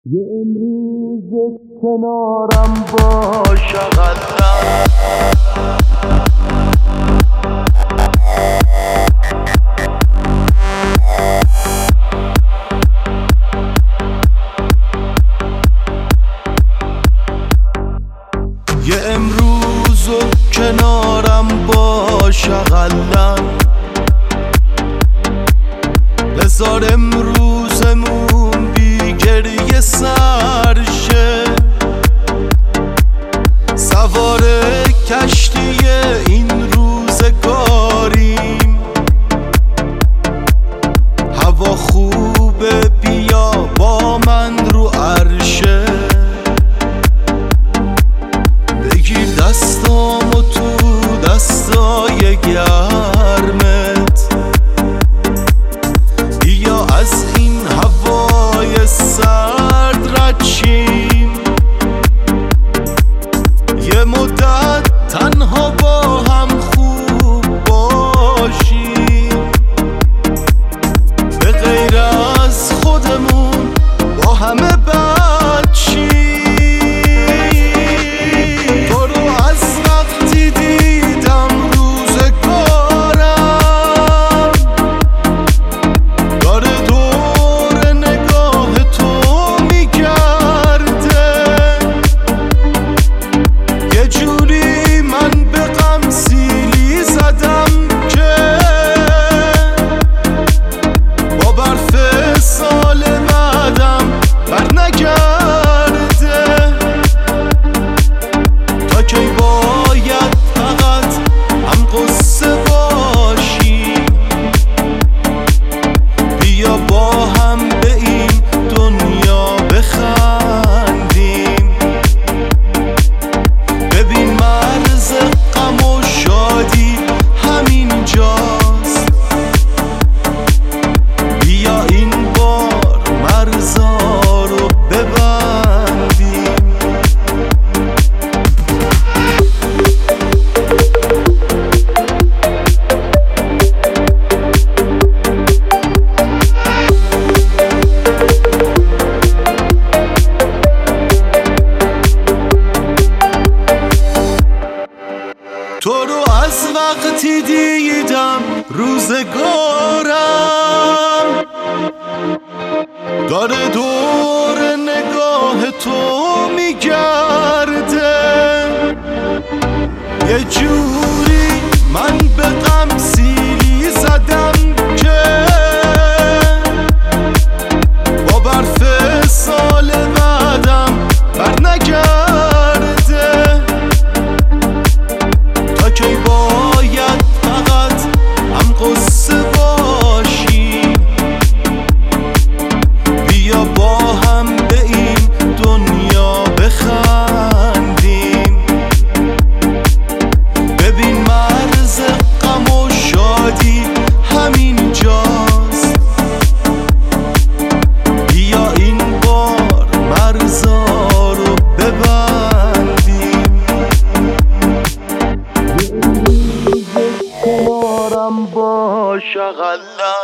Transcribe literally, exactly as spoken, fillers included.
یه امروز کنارم باش اقلم یه امروز کنارم باش اقلم بذار امروزمون بی گریه سر شه، سوار کشتی این روزگاریم، هوا خوبه بیا با من رو عرشه، بگیر دستامو تو دستای گرمت، بیا از این هوای سرد رد شیم، یه مدت تنها با هم خوب باشیم، به غیر از خودمون با همه بد شیم. تو رو از وقتی دیدم روزگارم داره دور نگاه تو میگرده، یه جوری من به غم سیلی زدم که با برف سال بعدم بر نگرده، تا کی باید فقط هم قصه باشیم، بیا با هم به این دنیا بخندیم، ببین مرز غم و شادی همین جاست، بیا این بار مرزا رو ببندیم. تو رو از وقتی دیدم روزگارم داره دور نگاه تو میگرده، یه جوری من به غم سیلی زدم که با برف سال بعدم بر نگرده، تا کی باید فقط هم قصه باشیم، بیا با هم به این دنیا بخندیم، ببین مرز غم و شادی همین جاست، بیا این بار مرزا رو ببندیم. کنارم باش اقلم